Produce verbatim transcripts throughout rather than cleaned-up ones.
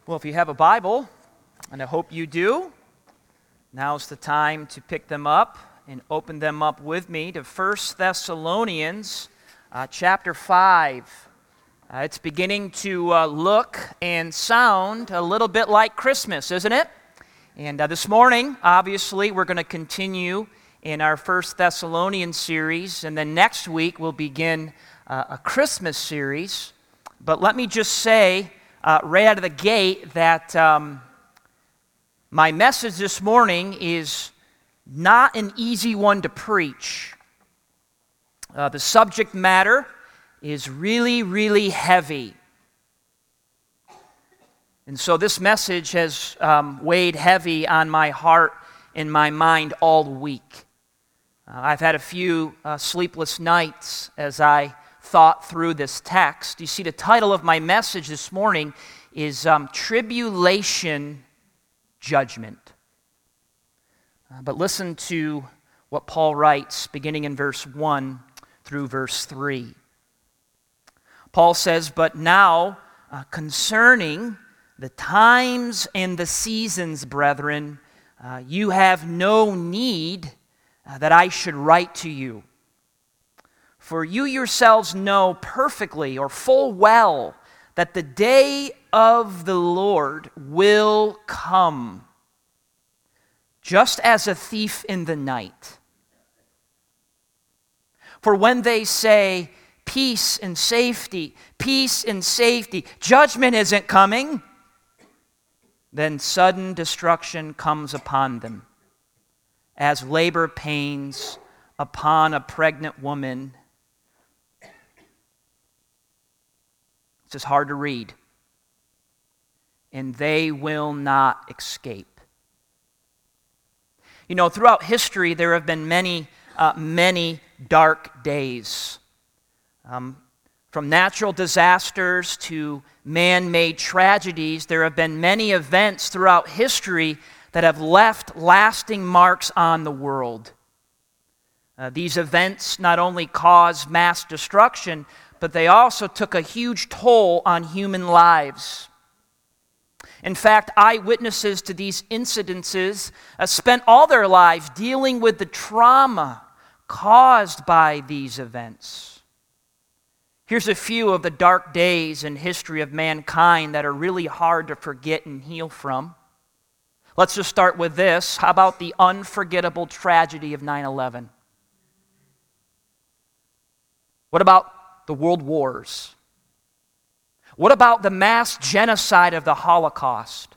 Well, if you have a Bible, and I hope you do, now's the time to pick them up and open them up with me to First Thessalonians uh, chapter five. Uh, it's beginning to uh, look and sound a little bit like Christmas, isn't it? And uh, this morning, obviously, we're going to continue in our First Thessalonians series, and then next week we'll begin uh, a Christmas series. But let me just say, Uh, right out of the gate, that um, my message this morning is not an easy one to preach. Uh, the subject matter is really, really heavy. And so this message has um, weighed heavy on my heart and my mind all week. Uh, I've had a few uh, sleepless nights as I thought through this text. You see, the title of my message this morning is um, Tribulation Judgment. Uh, but listen to what Paul writes, beginning in verse one through verse three. Paul says, "But now, uh, concerning the times and the seasons, brethren, uh, you have no need uh, that I should write to you. For you yourselves know perfectly, or full well, that the day of the Lord will come, just as a thief in the night. For when they say, peace and safety, peace and safety, judgment isn't coming, then sudden destruction comes upon them, as labor pains upon a pregnant woman." It's hard to read. "And they will not escape." You know, throughout history, there have been many, uh, many dark days. Um, from natural disasters to man-made tragedies, there have been many events throughout history that have left lasting marks on the world. Uh, these events not only caused mass destruction, but they also took a huge toll on human lives. In fact, eyewitnesses to these incidences uh, spent all their lives dealing with the trauma caused by these events. Here's a few of the dark days in history of mankind that are really hard to forget and heal from. Let's just start with this. How about the unforgettable tragedy of nine eleven? What about the world wars? What about the mass genocide of the Holocaust?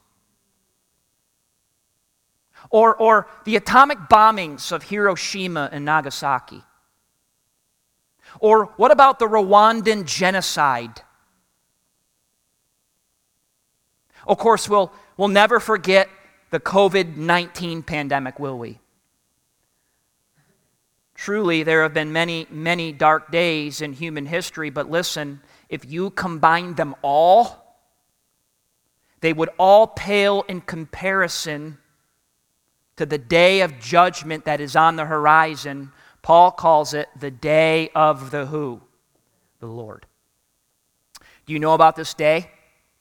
Or, or the atomic bombings of Hiroshima and Nagasaki? Or what about the Rwandan genocide? Of course, we'll, we'll never forget the covid nineteen pandemic, will we? Truly, there have been many, many dark days in human history, but listen, if you combine them all, they would all pale in comparison to the day of judgment that is on the horizon. Paul calls it the day of the who? The Lord. Do you know about this day?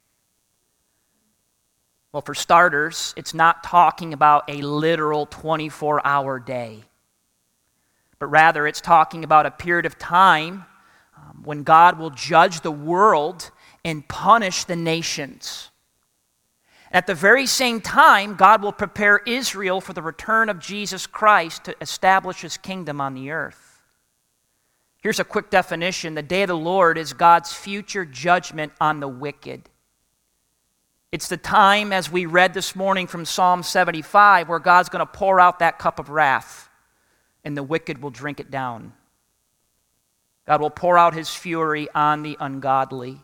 Well, for starters, it's not talking about a literal twenty-four hour day, but rather it's talking about a period of time um, when God will judge the world and punish the nations. At the very same time, God will prepare Israel for the return of Jesus Christ to establish his kingdom on the earth. Here's a quick definition. The day of the Lord is God's future judgment on the wicked. It's the time, as we read this morning from Psalm seventy-five, where God's going to pour out that cup of wrath, and the wicked will drink it down. God will pour out his fury on the ungodly.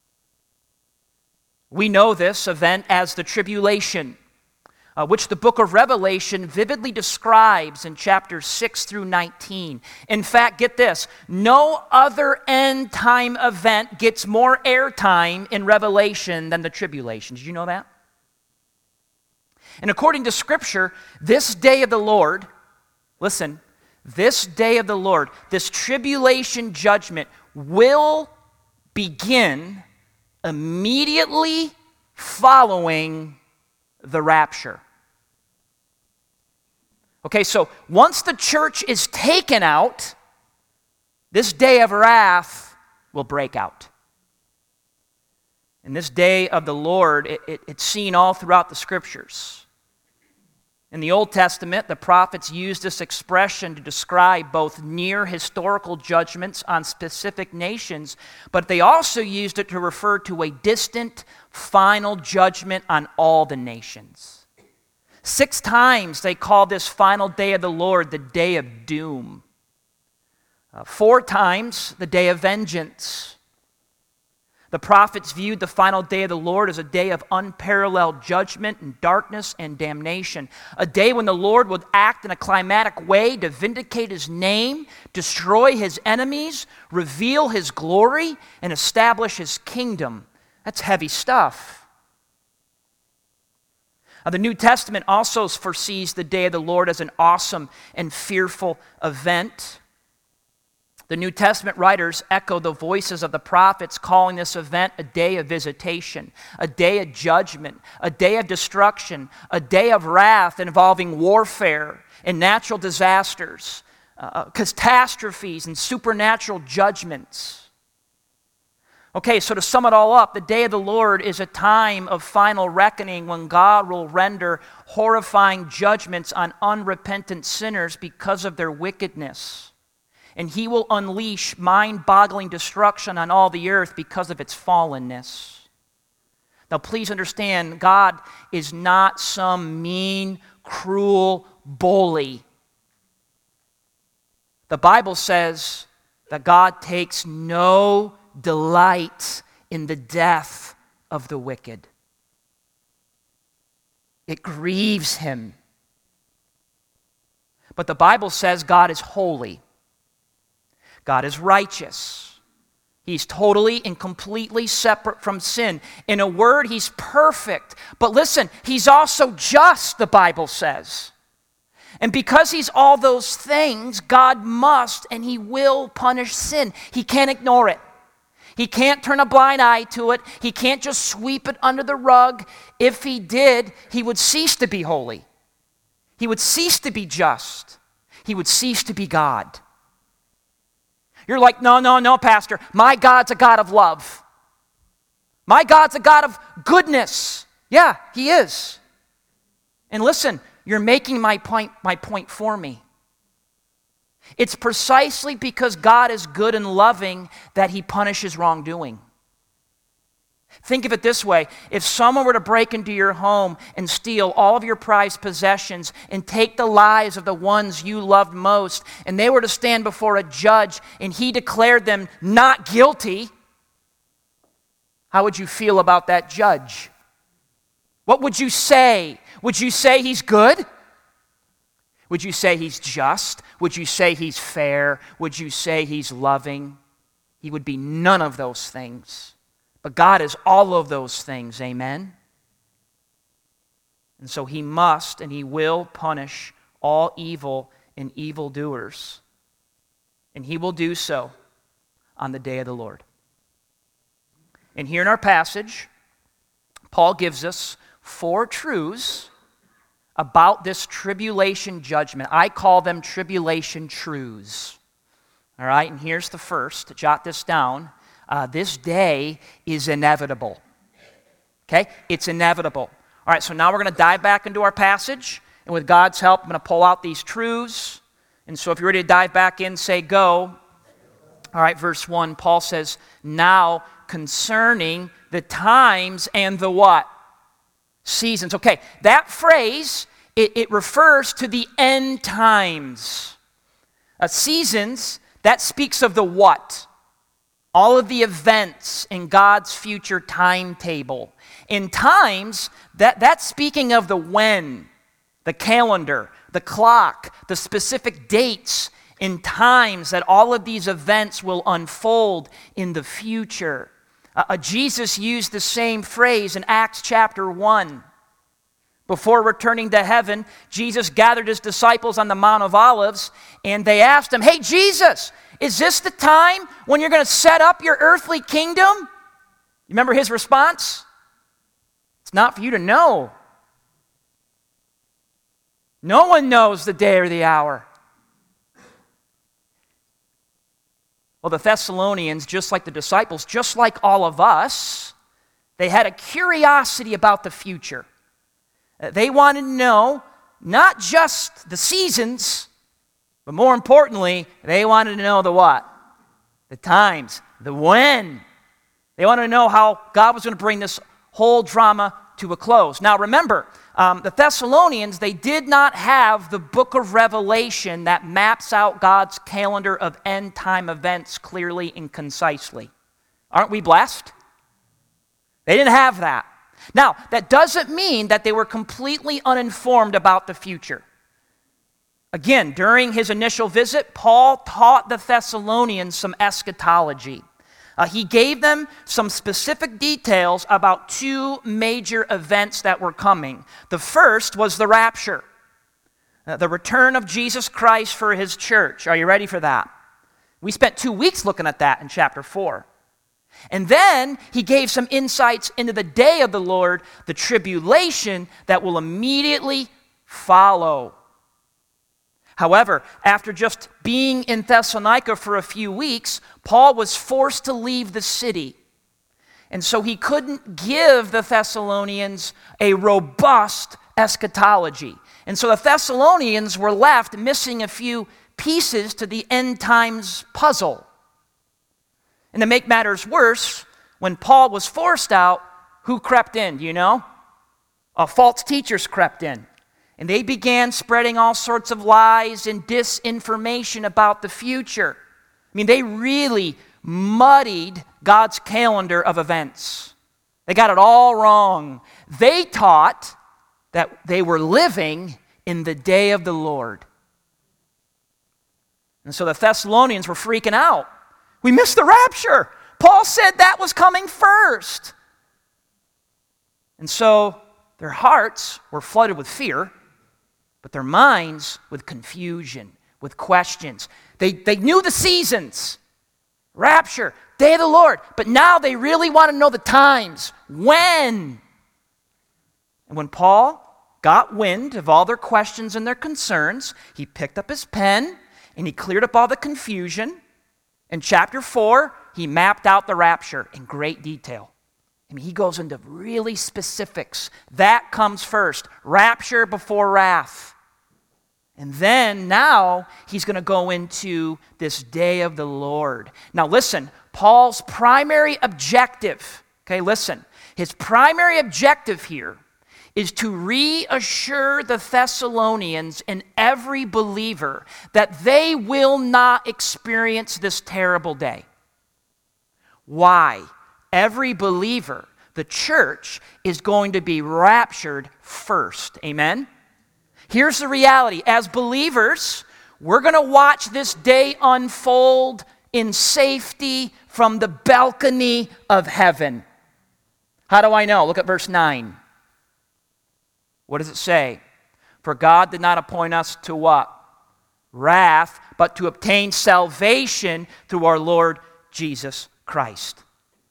We know this event as the tribulation, uh, which the book of Revelation vividly describes in chapters six through nineteen. In fact, get this, no other end-time event gets more airtime in Revelation than the tribulation. Did you know that? And according to Scripture, this day of the Lord, listen, this day of the Lord, this tribulation judgment will begin immediately following the rapture. Okay, so once the church is taken out, this day of wrath will break out. And this day of the Lord, it, it, it's seen all throughout the Scriptures. In the Old Testament, the prophets used this expression to describe both near historical judgments on specific nations, but they also used it to refer to a distant, final judgment on all the nations. Six times they call this final day of the Lord the day of doom. Uh, four times the day of vengeance. The prophets viewed the final day of the Lord as a day of unparalleled judgment and darkness and damnation. A day when the Lord would act in a climatic way to vindicate his name, destroy his enemies, reveal his glory, and establish his kingdom. That's heavy stuff. Uh, the New Testament also foresees the day of the Lord as an awesome and fearful event. The New Testament writers echo the voices of the prophets, calling this event a day of visitation, a day of judgment, a day of destruction, a day of wrath involving warfare and natural disasters, uh, catastrophes and supernatural judgments. Okay, so to sum it all up, the day of the Lord is a time of final reckoning when God will render horrifying judgments on unrepentant sinners because of their wickedness. And he will unleash mind-boggling destruction on all the earth because of its fallenness. Now, please understand, God is not some mean, cruel bully. The Bible says that God takes no delight in the death of the wicked. It grieves him. But the Bible says God is holy. God is righteous. He's totally and completely separate from sin. In a word, he's perfect. But listen, he's also just, the Bible says. And because he's all those things, God must and he will punish sin. He can't ignore it. He can't turn a blind eye to it. He can't just sweep it under the rug. If he did, he would cease to be holy. He would cease to be just. He would cease to be God. You're like, no, no, no, Pastor. My God's a God of love. My God's a God of goodness. Yeah, he is. And listen, you're making my point, my point for me. It's precisely because God is good and loving that he punishes wrongdoing. Think of it this way. If someone were to break into your home and steal all of your prized possessions and take the lives of the ones you loved most, and they were to stand before a judge and he declared them not guilty, how would you feel about that judge? What would you say? Would you say he's good? Would you say he's just? Would you say he's fair? Would you say he's loving? He would be none of those things. But God is all of those things, amen? And so he must and he will punish all evil and evildoers. And he will do so on the day of the Lord. And here in our passage, Paul gives us four truths about this tribulation judgment. I call them tribulation truths. All right, and here's the first. Jot this down. Uh, this day is inevitable. Okay? It's inevitable. All right, so now we're going to dive back into our passage, and with God's help, I'm going to pull out these truths. And so if you're ready to dive back in, say go. All right, verse one, Paul says, now concerning the times and the what? Seasons. Okay, that phrase, it, it refers to the end times. Uh, seasons, that speaks of the what? All of the events in God's future timetable. In times, that, that's speaking of the when, the calendar, the clock, the specific dates in times that all of these events will unfold in the future. Uh, Jesus used the same phrase in Acts chapter one. Before returning to heaven, Jesus gathered his disciples on the Mount of Olives, and they asked him, hey, Jesus, is this the time when you're going to set up your earthly kingdom? You remember his response? It's not for you to know. No one knows the day or the hour. Well, the Thessalonians, just like the disciples, just like all of us, they had a curiosity about the future. They wanted to know not just the seasons, but more importantly, they wanted to know the what? The times, the when. They wanted to know how God was going to bring this whole drama to a close. Now remember, um, the Thessalonians, they did not have the book of Revelation that maps out God's calendar of end-time events clearly and concisely. Aren't we blessed? They didn't have that. Now, that doesn't mean that they were completely uninformed about the future. Again, during his initial visit, Paul taught the Thessalonians some eschatology. Uh, he gave them some specific details about two major events that were coming. The first was the rapture, uh, the return of Jesus Christ for his church. Are you ready for that? We spent two weeks looking at that in chapter four. And then he gave some insights into the day of the Lord, the tribulation that will immediately follow. However, after just being in Thessalonica for a few weeks, Paul was forced to leave the city. And so he couldn't give the Thessalonians a robust eschatology. And so the Thessalonians were left missing a few pieces to the end times puzzle. And to make matters worse, when Paul was forced out, who crept in, do you know? Uh, false teachers crept in. And they began spreading all sorts of lies and disinformation about the future. I mean, they really muddied God's calendar of events. They got it all wrong. They taught that they were living in the day of the Lord. And so the Thessalonians were freaking out. We missed the rapture. Paul said that was coming first. And so their hearts were flooded with fear, but their minds with confusion, with questions. They, they knew the seasons, rapture, day of the Lord, but now they really want to know the times. When? And when Paul got wind of all their questions and their concerns, he picked up his pen and he cleared up all the confusion. In chapter four, he mapped out the rapture in great detail. I mean, he goes into really specifics. That comes first. Rapture before wrath. And then now he's going to go into this day of the Lord. Now listen, Paul's primary objective, okay, listen, his primary objective here is to reassure the Thessalonians and every believer that they will not experience this terrible day. Why? Every believer, the church, is going to be raptured first. Amen? Here's the reality. As believers, we're going to watch this day unfold in safety from the balcony of heaven. How do I know? Look at verse nine. What does it say? For God did not appoint us to what? Wrath, but to obtain salvation through our Lord Jesus Christ.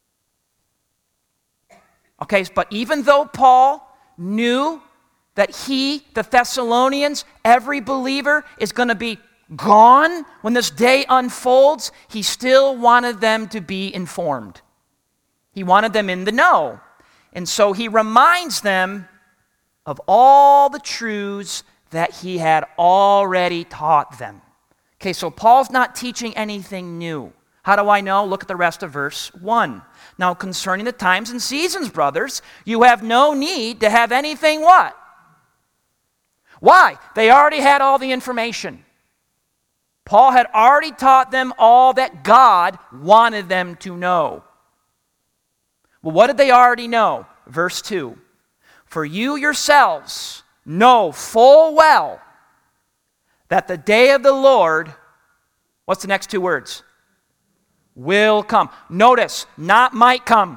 Okay, but even though Paul knew that he, the Thessalonians, every believer is going to be gone when this day unfolds, he still wanted them to be informed. He wanted them in the know. And so he reminds them of all the truths that he had already taught them. Okay, so Paul's not teaching anything new. How do I know? Look at the rest of verse one. Now, concerning the times and seasons, brothers, you have no need to have anything what? Why? They already had all the information. Paul had already taught them all that God wanted them to know. Well, what did they already know? Verse two. For you yourselves know full well that the day of the Lord, what's the next two words? Will come. Notice, not might come.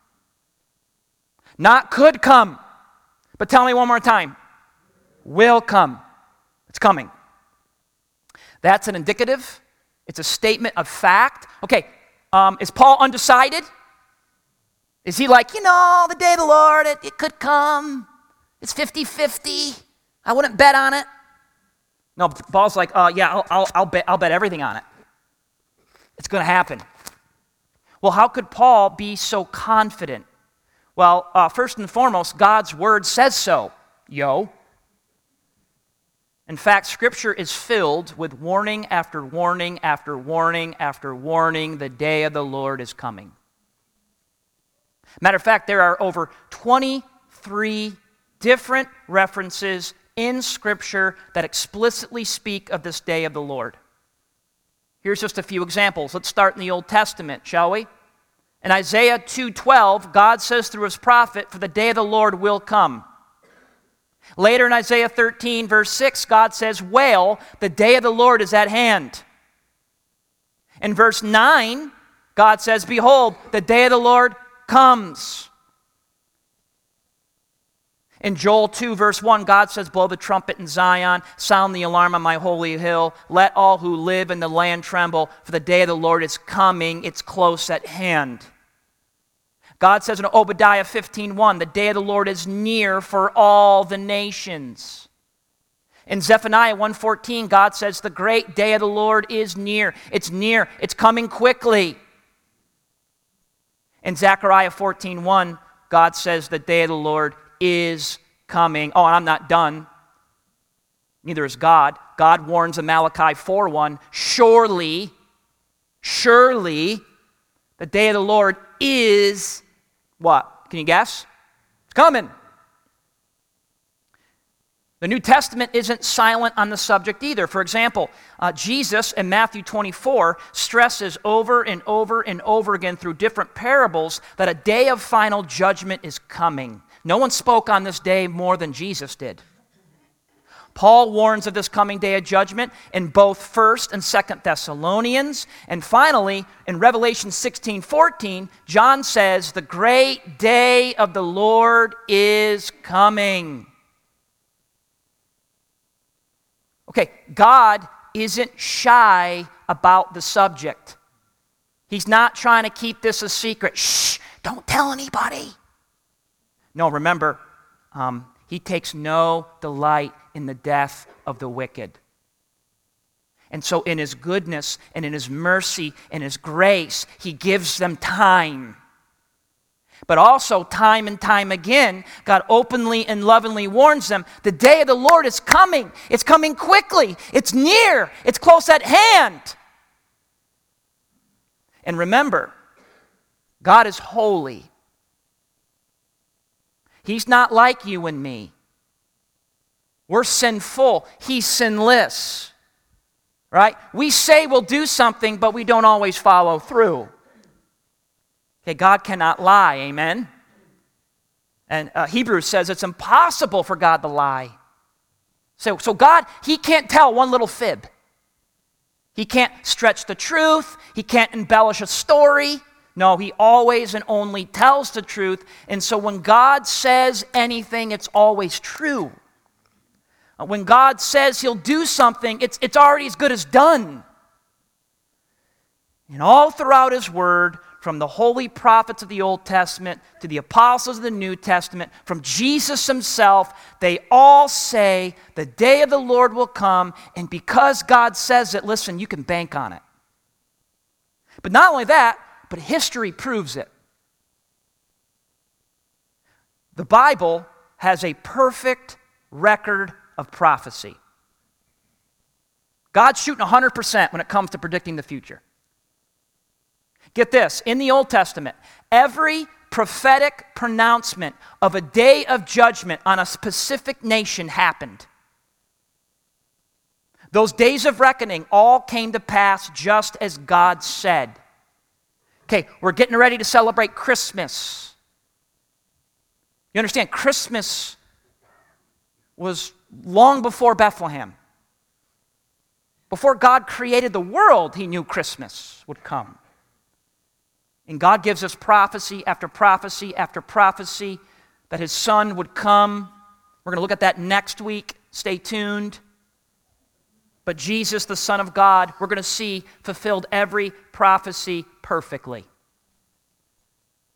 Not could come. But tell me one more time. Will come. It's coming. That's an indicative. It's a statement of fact. Okay, um, is Paul undecided? Is he like, you know, the day of the Lord, it, it could come. It's fifty-fifty. I wouldn't bet on it. No, Paul's like, uh, yeah, I'll, I'll, I'll, bet, I'll bet everything on it. It's going to happen. Well, how could Paul be so confident? Well, uh, first and foremost, God's word says so, yo. In fact, Scripture is filled with warning after warning after warning after warning. The day of the Lord is coming. Matter of fact, there are over twenty-three different references in Scripture that explicitly speak of this day of the Lord. Here's just a few examples. Let's start in the Old Testament, shall we? In Isaiah two twelve, God says through his prophet, "For the day of the Lord will come." Later in Isaiah thirteen, verse six, God says, "Wail, the day of the Lord is at hand." In verse nine, God says, "Behold, the day of the Lord comes." In Joel two, verse one, God says, "Blow the trumpet in Zion, sound the alarm on my holy hill. Let all who live in the land tremble, for the day of the Lord is coming, it's close at hand." God says in Obadiah fifteen one, "The day of the Lord is near for all the nations." In Zephaniah one fourteen, God says, "The great day of the Lord is near." It's near. It's coming quickly. In Zechariah fourteen one, God says, "The day of the Lord is coming." Oh, and I'm not done. Neither is God. God warns in Malachi four one, "Surely, surely, the day of the Lord is," what? Can you guess? It's coming. The New Testament isn't silent on the subject either. For example, uh, Jesus in Matthew twenty-four stresses over and over and over again through different parables that a day of final judgment is coming. No one spoke on this day more than Jesus did. Paul warns of this coming day of judgment in both First and Second Thessalonians. And finally, in Revelation sixteen fourteen, John says, "The great day of the Lord is coming." Okay, God isn't shy about the subject. He's not trying to keep this a secret. Shh, don't tell anybody. No, remember, um, he takes no delight in the death of the wicked. And so in his goodness and in his mercy and his grace, he gives them time. But also, time and time again, God openly and lovingly warns them, the day of the Lord is coming. It's coming quickly. It's near. It's close at hand. And remember, God is holy. He's not like you and me. We're sinful. He's sinless. Right? We say we'll do something, but we don't always follow through. Okay, God cannot lie, amen? And uh, Hebrews says it's impossible for God to lie. So, so God, he can't tell one little fib. He can't stretch the truth. He can't embellish a story. No, he always and only tells the truth. And so when God says anything, it's always true. Uh, when God says he'll do something, it's, it's already as good as done. And all throughout his word, from the holy prophets of the Old Testament to the apostles of the New Testament, from Jesus himself, they all say the day of the Lord will come, and because God says it, listen, you can bank on it. But not only that, but history proves it. The Bible has a perfect record of prophecy. God's shooting one hundred percent when it comes to predicting the future. Get this, in the Old Testament, every prophetic pronouncement of a day of judgment on a specific nation happened. Those days of reckoning all came to pass just as God said. Okay, we're getting ready to celebrate Christmas. You understand, Christmas was long before Bethlehem. Before God created the world, he knew Christmas would come. And God gives us prophecy after prophecy after prophecy that his son would come. We're going to look at that next week. Stay tuned. But Jesus, the Son of God, we're going to see fulfilled every prophecy perfectly.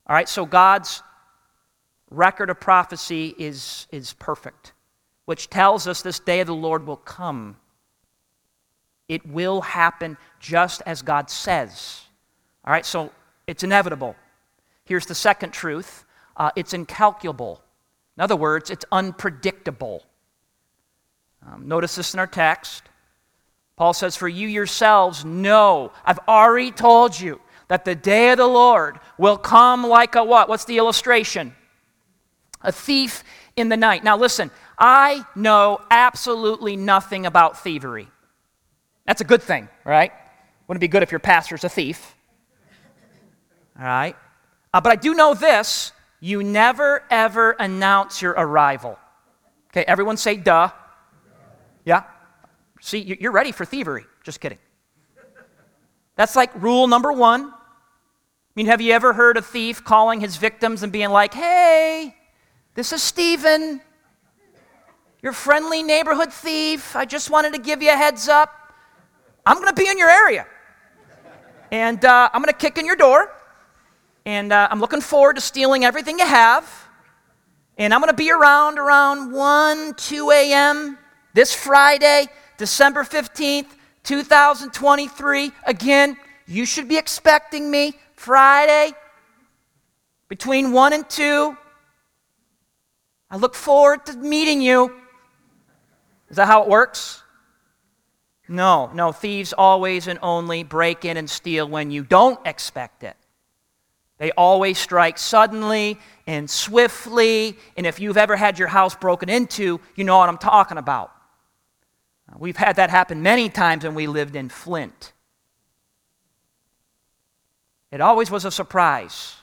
All right, so God's record of prophecy is, is perfect, which tells us this day of the Lord will come. It will happen just as God says. All right, so it's inevitable. Here's the second truth. Uh, it's incalculable. In other words, it's unpredictable. Um, notice this in our text. Paul says, for you yourselves know, I've already told you, that the day of the Lord will come like a what? What's the illustration? A thief in the night. Now listen, I know absolutely nothing about thievery. That's a good thing, right? Wouldn't it be good if your pastor's a thief? All right? Uh, but I do know this, you never ever announce your arrival. Okay, everyone say duh. Yeah? See, you're ready for thievery. Just kidding. That's like rule number one. I mean, have you ever heard a thief calling his victims and being like, hey, this is Stephen, your friendly neighborhood thief. I just wanted to give you a heads up. I'm going to be in your area. And uh, I'm going to kick in your door. And uh, I'm looking forward to stealing everything you have. And I'm going to be around around one, two a.m. this Friday, December fifteenth, two thousand twenty-three. Again, you should be expecting me Friday between one and two. I look forward to meeting you. Is that how it works? No, no. Thieves always and only break in and steal when you don't expect it. They always strike suddenly and swiftly, and if you've ever had your house broken into, you know what I'm talking about. We've had that happen many times when we lived in Flint. It always was a surprise.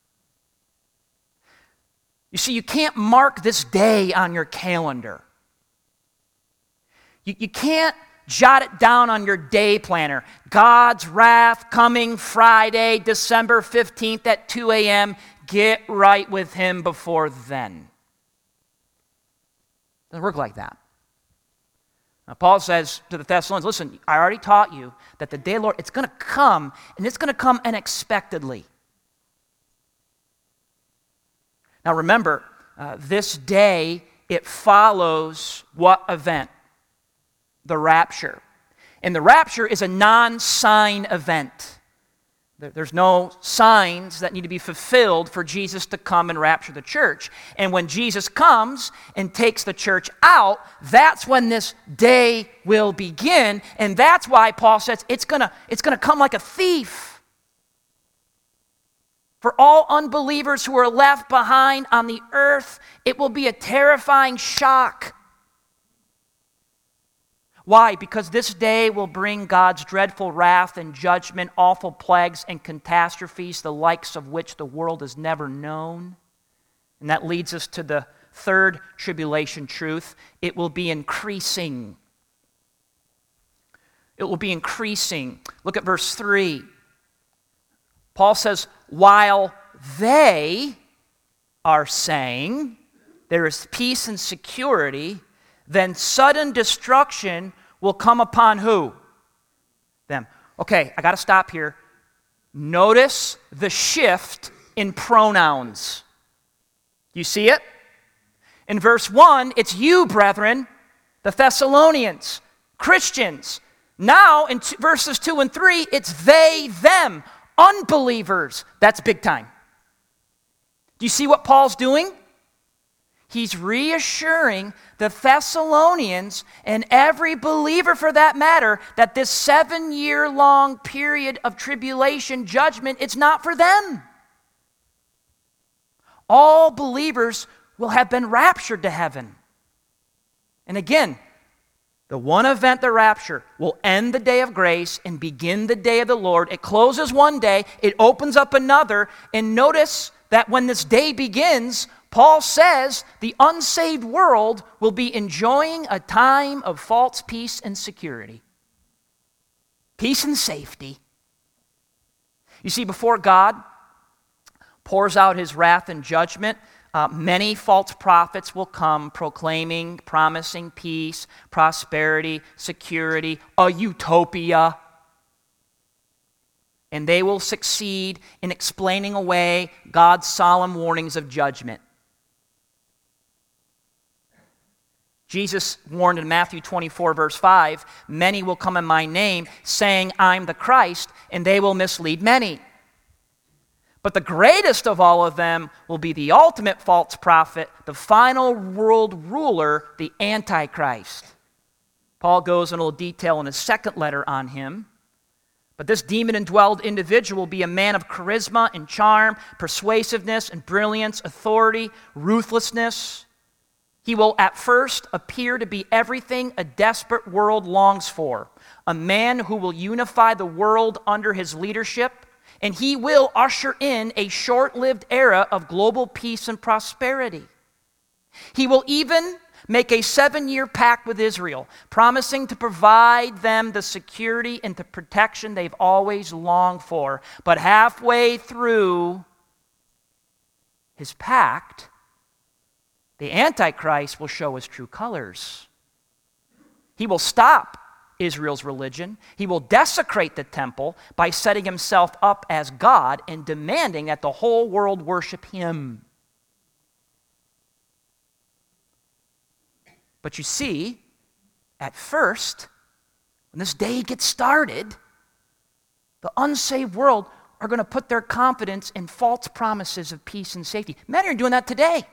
You see, you can't mark this day on your calendar. You, you can't jot it down on your day planner. God's wrath coming Friday, December fifteenth at two a.m. Get right with him before then. It doesn't work like that. Now, Paul says to the Thessalonians, listen, I already taught you that the day of the Lord, it's going to come, and it's going to come unexpectedly. Now remember, uh, this day, it follows what event? The rapture. And the rapture is a non-sign event. There's no signs that need to be fulfilled for Jesus to come and rapture the church. And when Jesus comes and takes the church out, that's when this day will begin. And that's why Paul says it's gonna, it's gonna come like a thief. For all unbelievers who are left behind on the earth, it will be a terrifying shock. Why? Because this day will bring God's dreadful wrath and judgment, awful plagues and catastrophes, the likes of which the world has never known. And that leads us to the third tribulation truth. It will be increasing. It will be increasing. Look at verse three. Paul says, while they are saying there is peace and security, then sudden destruction will come upon who? Them. Okay, I got to stop here. Notice the shift in pronouns. You see it? In verse one, it's you, brethren, the Thessalonians, Christians. Now, in t- verses two and three, it's they, them, unbelievers. That's big time. Do you see what Paul's doing? He's reassuring the Thessalonians and every believer for that matter that this seven-year-long period of tribulation judgment, it's not for them. All believers will have been raptured to heaven. And again, the one event, the rapture, will end the day of grace and begin the day of the Lord. It closes one day, it opens up another, and notice that when this day begins, Paul says the unsaved world will be enjoying a time of false peace and security. Peace and safety. You see, before God pours out his wrath and judgment, uh, many false prophets will come proclaiming, promising peace, prosperity, security, a utopia. and they will succeed in explaining away God's solemn warnings of judgment. Jesus warned in Matthew twenty-four, verse five, many will come in my name, saying, I'm the Christ, and they will mislead many. But the greatest of all of them will be the ultimate false prophet, the final world ruler, the Antichrist. Paul goes in a little detail in his second letter on him. But this demon-indwelled individual will be a man of charisma and charm, persuasiveness and brilliance, authority, ruthlessness. He will at first appear to be everything a desperate world longs for, a man who will unify the world under his leadership, and he will usher in a short-lived era of global peace and prosperity. He will even make a seven-year pact with Israel, promising to provide them the security and the protection they've always longed for. But halfway through his pact, the Antichrist will show his true colors. He will stop Israel's religion. He will desecrate the temple by setting himself up as God and demanding that the whole world worship him. But you see, at first, when this day gets started, the unsaved world are going to put their confidence in false promises of peace and safety. Many are doing that today.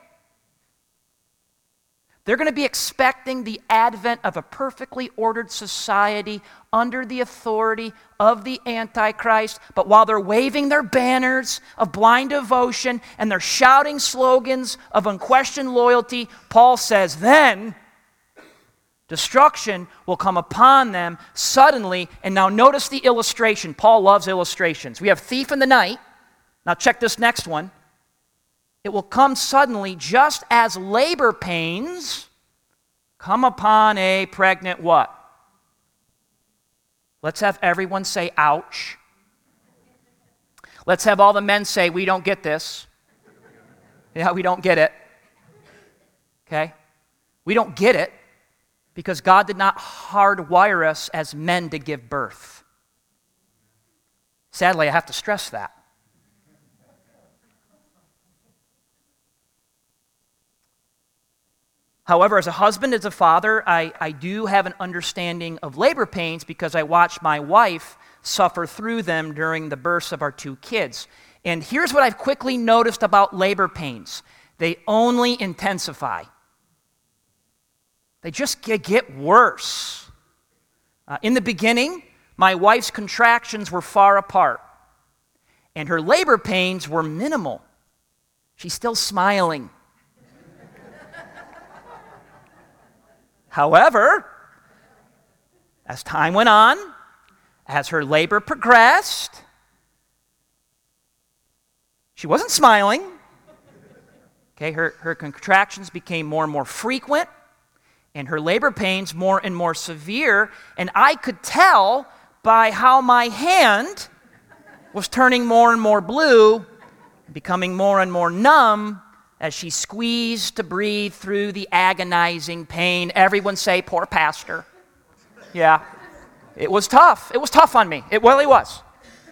They're going to be expecting the advent of a perfectly ordered society under the authority of the Antichrist. But while they're waving their banners of blind devotion and they're shouting slogans of unquestioned loyalty, Paul says, then destruction will come upon them suddenly. And now notice the illustration. Paul loves illustrations. We have thief in the night. Now check this next one. It will come suddenly just as labor pains come upon a pregnant what? Let's have everyone say, ouch. Let's have all the men say, we don't get this. Yeah, we don't get it. Okay? We don't get it because God did not hardwire us as men to give birth. Sadly, I have to stress that. However, as a husband, as a father, I, I do have an understanding of labor pains because I watched my wife suffer through them during the births of our two kids. And here's what I've quickly noticed about labor pains. They only intensify. They just get, get worse. Uh, in the beginning, my wife's contractions were far apart, and her labor pains were minimal. She's still smiling. However, as time went on, as her labor progressed, she wasn't smiling. Okay, her, her contractions became more and more frequent, and her labor pains more and more severe, and I could tell by how my hand was turning more and more blue, becoming more and more numb, as she squeezed to breathe through the agonizing pain. Everyone say, poor pastor. Yeah, it was tough. It was tough on me. It really was.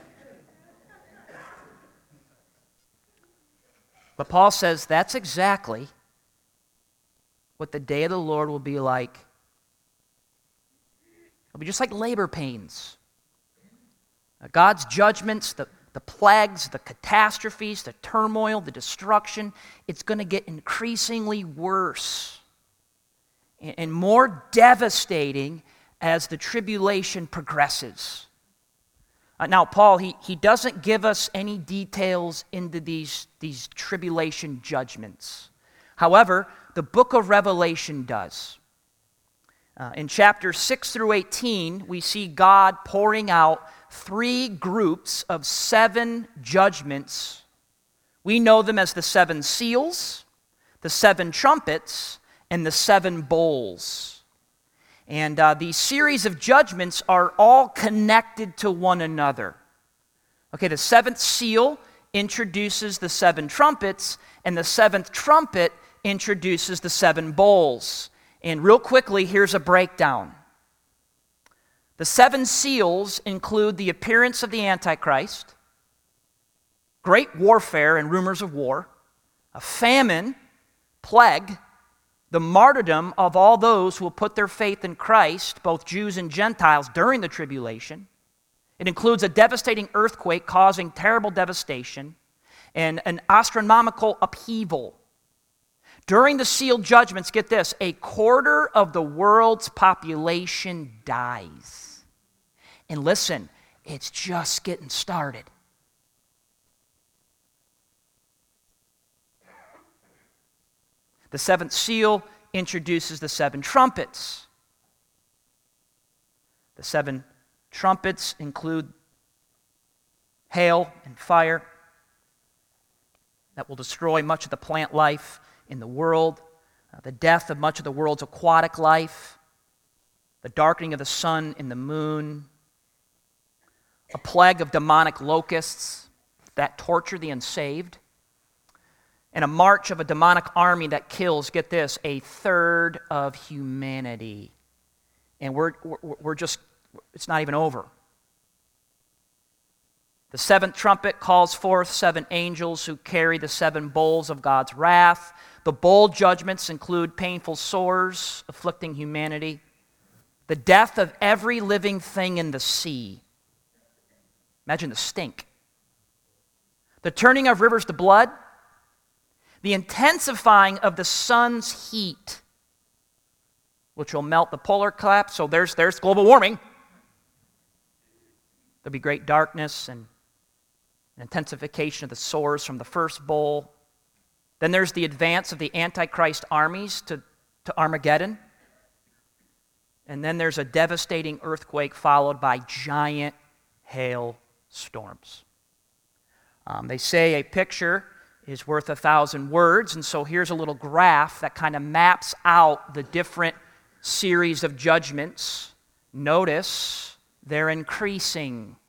But Paul says that's exactly what the day of the Lord will be like. It'll be just like labor pains. God's judgments, the The plagues, the catastrophes, the turmoil, the destruction, it's going to get increasingly worse and more devastating as the tribulation progresses. Uh, now, Paul, he, he doesn't give us any details into these, these tribulation judgments. However, the book of Revelation does. Uh, in chapters six through eighteen, we see God pouring out three groups of seven judgments. We know them as the seven seals, the seven trumpets, and the seven bowls. And uh, these series of judgments are all connected to one another. Okay, the seventh seal introduces the seven trumpets, and the seventh trumpet introduces the seven bowls. And real quickly, here's a breakdown. The seven seals include the appearance of the Antichrist, great warfare and rumors of war, a famine, plague, the martyrdom of all those who will put their faith in Christ, both Jews and Gentiles, during the tribulation. It includes a devastating earthquake causing terrible devastation and an astronomical upheaval. During the sealed judgments, get this, a quarter of the world's population dies. And listen, it's just getting started. The seventh seal introduces the seven trumpets. The seven trumpets include hail and fire that will destroy much of the plant life in the world, uh, the death of much of the world's aquatic life, the darkening of the sun and the moon, a plague of demonic locusts that torture the unsaved, and a march of a demonic army that kills, get this, a third of humanity. And we're, we're, we're just, it's not even over. The seventh trumpet calls forth seven angels who carry the seven bowls of God's wrath. The bowl judgments include painful sores afflicting humanity, the death of every living thing in the sea. Imagine the stink. The turning of rivers to blood, the intensifying of the sun's heat, which will melt the polar cap. So there's, there's global warming. There'll be great darkness and an intensification of the sores from the first bowl. Then there's the advance of the Antichrist armies to, to Armageddon. And then there's a devastating earthquake followed by giant hail storms. Um, they say a picture is worth a thousand words, and so here's a little graph that kind of maps out the different series of judgments. Notice they're increasing.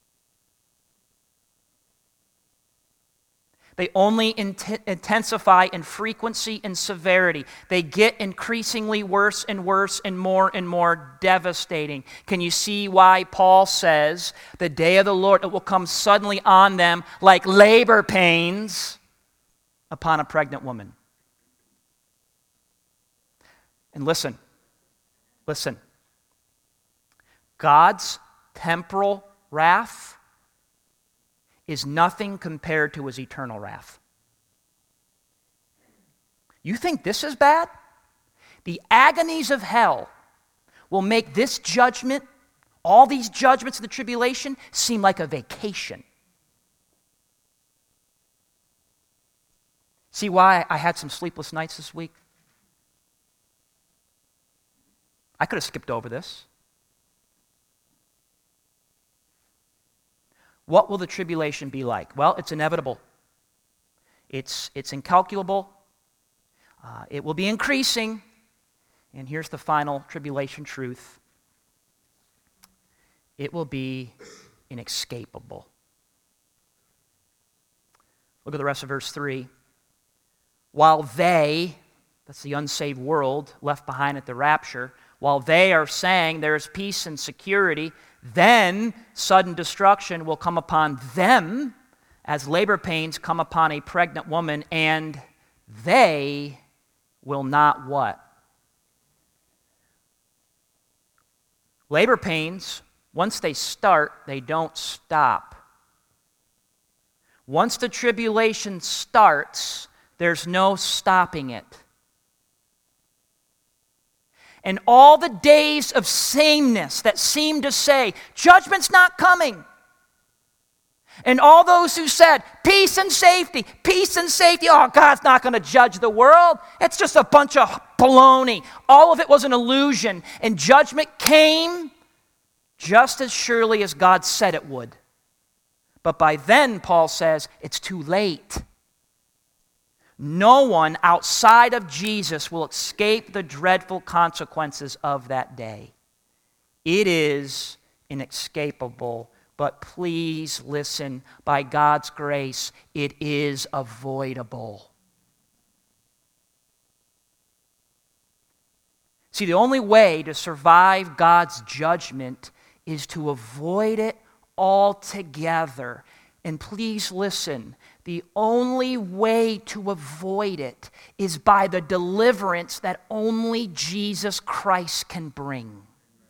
They only int- intensify in frequency and severity. They get increasingly worse and worse and more and more devastating. Can you see why Paul says the day of the Lord, it will come suddenly on them like labor pains upon a pregnant woman? And listen, listen. God's temporal wrath is nothing compared to his eternal wrath. You think this is bad? The agonies of hell will make this judgment, all these judgments of the tribulation, seem like a vacation. See why I had some sleepless nights this week? I could have skipped over this. What will the tribulation be like? Well, it's inevitable. It's, it's incalculable. Uh, it will be increasing. And here's the final tribulation truth. It will be inescapable. Look at the rest of verse three. While they, that's the unsaved world left behind at the rapture, while they are saying there is peace and security, then sudden destruction will come upon them as labor pains come upon a pregnant woman, and they will not what? Labor pains, once they start, they don't stop. Once the tribulation starts, there's no stopping it. And all the days of sameness that seem to say, judgment's not coming. And all those who said, peace and safety, peace and safety, oh, God's not going to judge the world. It's just a bunch of baloney. All of it was an illusion. And judgment came just as surely as God said it would. But by then, Paul says, it's too late. No one outside of Jesus will escape the dreadful consequences of that day. It is inescapable, but please listen, by God's grace, it is avoidable. See, the only way to survive God's judgment is to avoid it altogether. And please listen, the only way to avoid it is by the deliverance that only Jesus Christ can bring.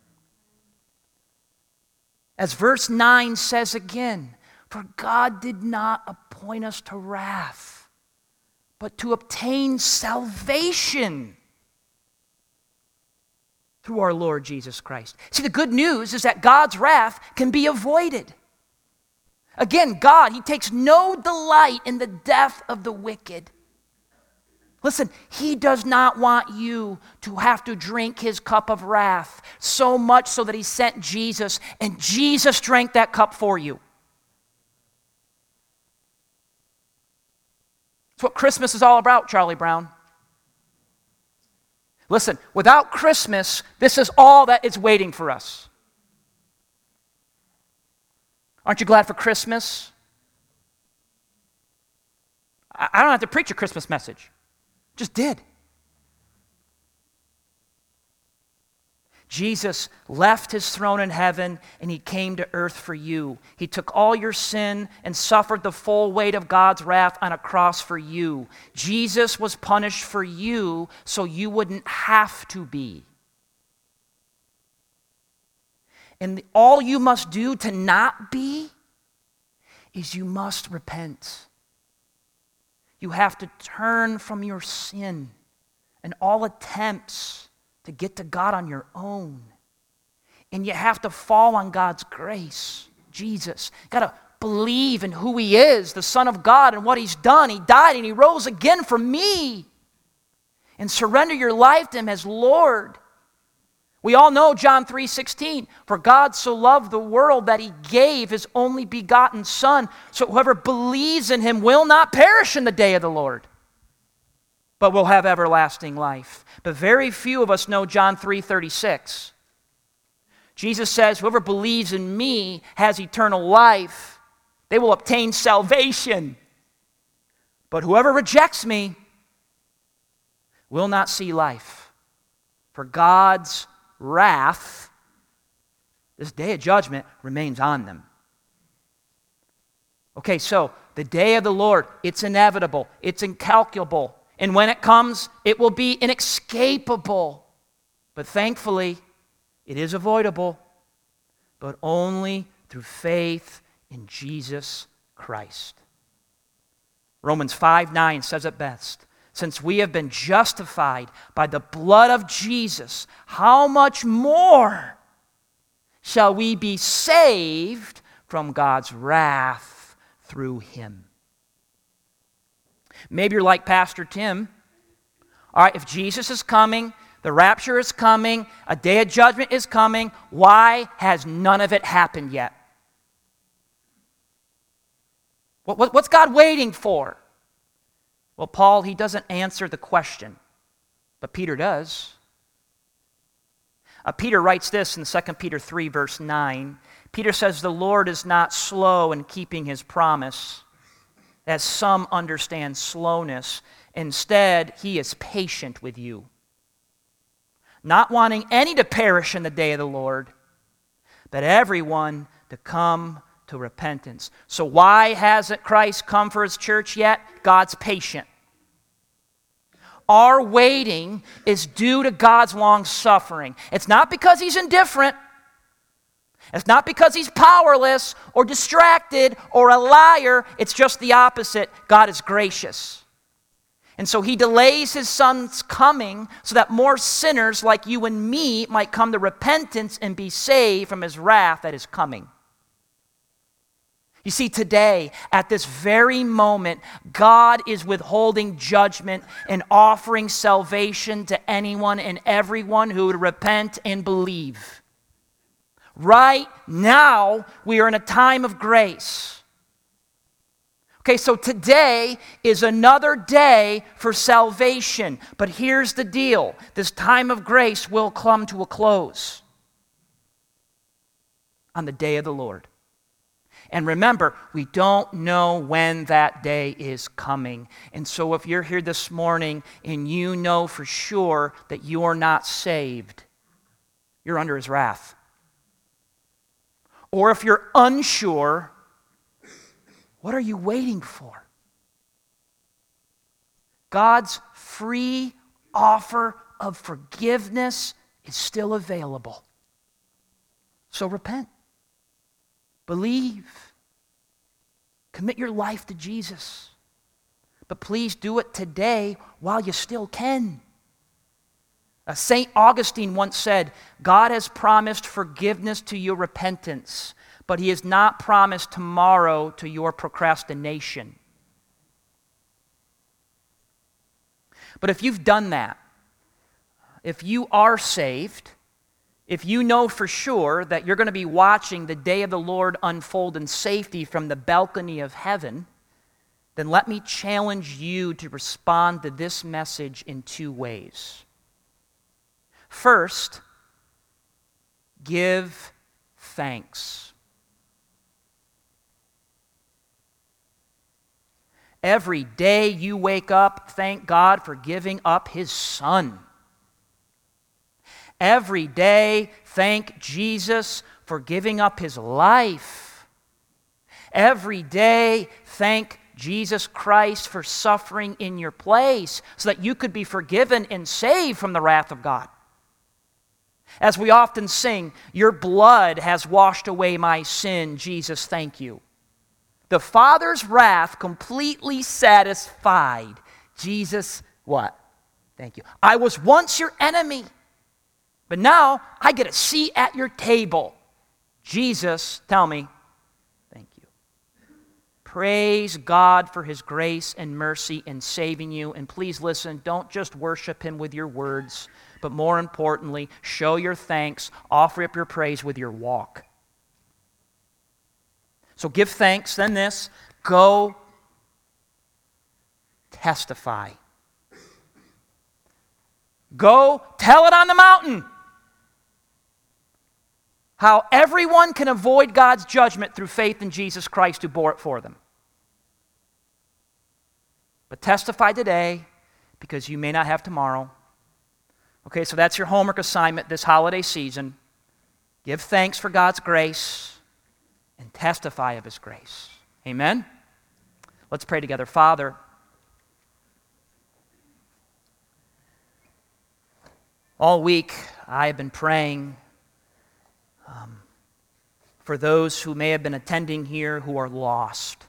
As verse nine says again, for God did not appoint us to wrath, but to obtain salvation through our Lord Jesus Christ. See, the good news is that God's wrath can be avoided. Again, God, He takes no delight in the death of the wicked. Listen, He does not want you to have to drink His cup of wrath, so much so that He sent Jesus, and Jesus drank that cup for you. That's what Christmas is all about, Charlie Brown. Listen, without Christmas, this is all that is waiting for us. Aren't you glad for Christmas? I don't have to preach a Christmas message. Just did. Jesus left His throne in heaven and He came to earth for you. He took all your sin and suffered the full weight of God's wrath on a cross for you. Jesus was punished for you so you wouldn't have to be. And all you must do to not be is you must repent. You have to turn from your sin and all attempts to get to God on your own. And you have to fall on God's grace, Jesus. You got to believe in who He is, the Son of God, and what He's done. He died and He rose again for me. And surrender your life to Him as Lord. We all know John three sixteen, for God so loved the world that He gave His only begotten Son, so whoever believes in Him will not perish in the day of the Lord, but will have everlasting life. But very few of us know John three thirty-six. Jesus says, whoever believes in me has eternal life. They will obtain salvation. But whoever rejects me will not see life. For God's wrath, this day of judgment, remains on them. Okay, so the day of the Lord, it's inevitable, it's incalculable, and when it comes, it will be inescapable. But thankfully, it is avoidable, but only through faith in Jesus Christ. Romans five nine says it best. Since we have been justified by the blood of Jesus, how much more shall we be saved from God's wrath through Him? Maybe you're like Pastor Tim. All right, if Jesus is coming, the rapture is coming, a day of judgment is coming, why has none of it happened yet? What, what, what's God waiting for? Well, Paul, he doesn't answer the question, but Peter does. Uh, Peter writes this in Second Peter three, verse nine. Peter says, the Lord is not slow in keeping His promise, as some understand slowness. Instead, He is patient with you, not wanting any to perish in the day of the Lord, but everyone to come to repentance. So why hasn't Christ come for His church yet? God's patient. Our waiting is due to God's long suffering. It's not because He's indifferent. It's not because He's powerless or distracted or a liar. It's just the opposite. God is gracious. And so He delays His Son's coming so that more sinners like you and me might come to repentance and be saved from His wrath that is coming. You see, today, at this very moment, God is withholding judgment and offering salvation to anyone and everyone who would repent and believe. Right now, we are in a time of grace. Okay, so today is another day for salvation. But here's the deal. This time of grace will come to a close on the day of the Lord. And remember, we don't know when that day is coming. And so if you're here this morning and you know for sure that you are not saved, you're under His wrath. Or if you're unsure, what are you waiting for? God's free offer of forgiveness is still available. So repent. Believe. Commit your life to Jesus. But please do it today while you still can. Uh, Saint Augustine once said, God has promised forgiveness to your repentance, but he has not promised tomorrow to your procrastination. But if you've done that, if you are saved, if you know for sure that you're going to be watching the day of the Lord unfold in safety from the balcony of heaven, then let me challenge you to respond to this message in two ways. First, give thanks. Every day you wake up, thank God for giving up his Son. Every day, thank Jesus for giving up his life. Every day, thank Jesus Christ for suffering in your place so that you could be forgiven and saved from the wrath of God. As we often sing, your blood has washed away my sin, Jesus, thank you. The Father's wrath completely satisfied. Jesus, what? Thank you. I was once your enemy, but now I get a seat at your table. Jesus, tell me, thank you. Praise God for his grace and mercy in saving you. And please listen, don't just worship him with your words, but more importantly, show your thanks, offer up your praise with your walk. So give thanks, then this, go testify. Go tell it on the mountain. How everyone can avoid God's judgment through faith in Jesus Christ who bore it for them. But testify today because you may not have tomorrow. Okay, so that's your homework assignment this holiday season. Give thanks for God's grace and testify of his grace. Amen? Let's pray together. Father, all week I have been praying um, for those who may have been attending here who are lost.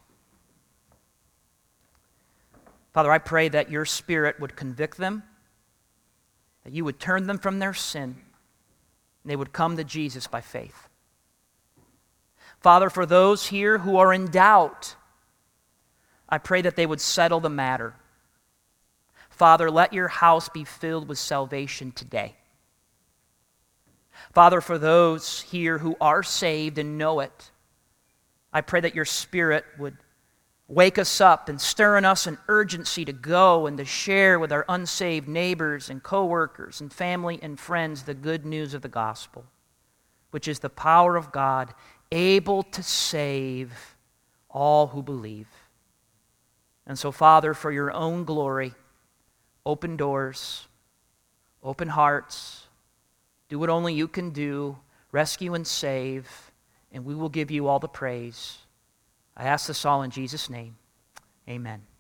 Father, I pray that your Spirit would convict them, that you would turn them from their sin, and they would come to Jesus by faith. Father, for those here who are in doubt, I pray that they would settle the matter. Father, let your house be filled with salvation today. Father, for those here who are saved and know it, I pray that your Spirit would wake us up and stir in us an urgency to go and to share with our unsaved neighbors and coworkers and family and friends the good news of the gospel, which is the power of God able to save all who believe. And so, Father, for your own glory, open doors, open hearts, do what only you can do, rescue and save, and we will give you all the praise. I ask this all in Jesus' name. Amen.